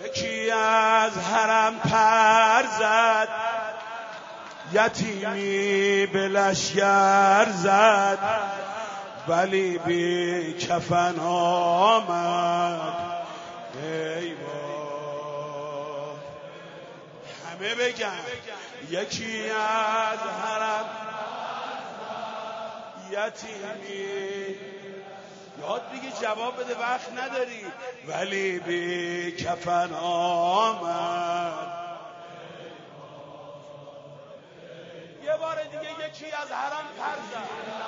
یکی از حرم پر زد، یتیمی به لشگر زد، ولی بی کفن آمد. ای وای، همه بگن یکی از حرم یتیمی، یاد بگی جواب بده وقت نداری، ولی بی کفن آمد. یه بار دیگه یکی از حرم پر زد،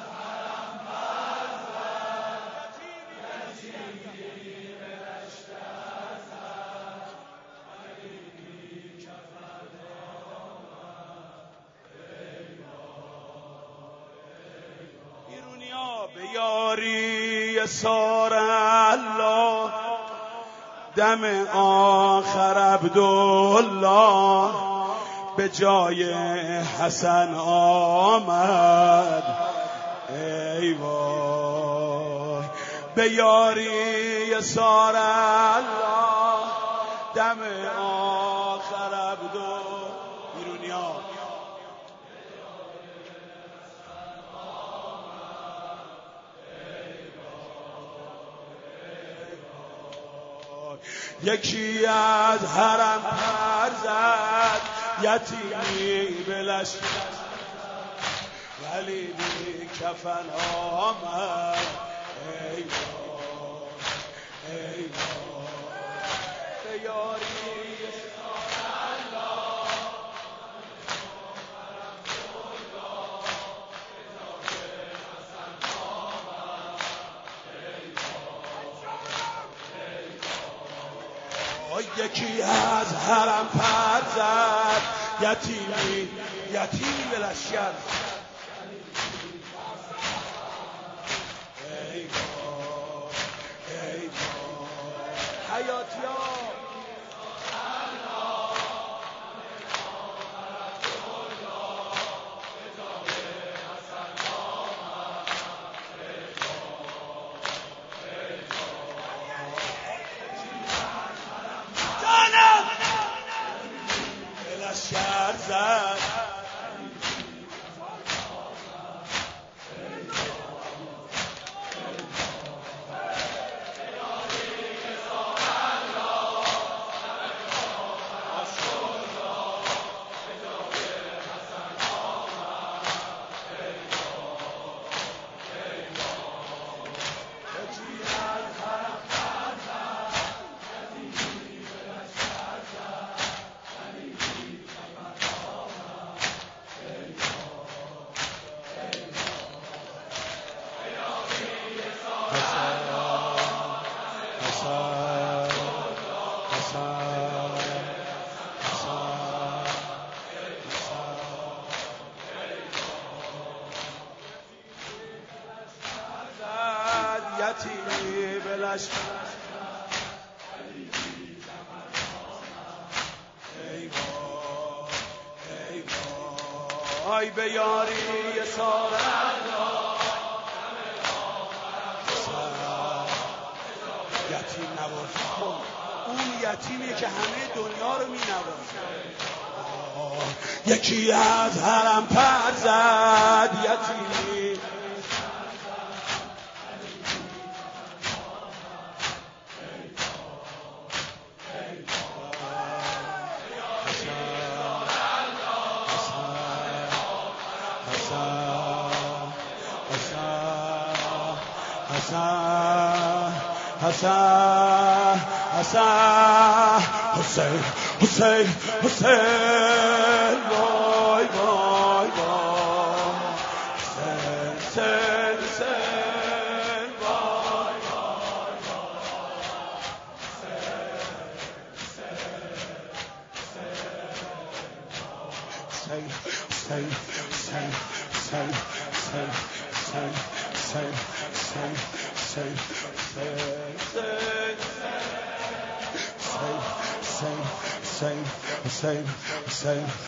به یاری سار الله، دم آخر عبدالله به جای حسن آمد. ای وای، به یاری سار الله، دم آخر عبدالله. ایرونیا یکی از حرم پر زد، یتیمی به لشگر، ولی بی کفن آمد. ای وای، ای وای، به یاری یکی از حرم پر زد، یتیمی به لشگر. ای وای، ای وای، حیاتی‌ها لشگر زد. یتیمی به لشگر. ای وای، ای وای، به یاری سار الله، یتیم نوازی کن. اون یتیمی که همه دنیا رو می نوازه. یکی از حرم پر زد، یتیمی حسن حسین حسین حسین، وای وای وای، حسین حسین، وای وای حسین حسین حسین حسین حسین حسین حسین حسین حسین حسین حسین حسین حسین حسین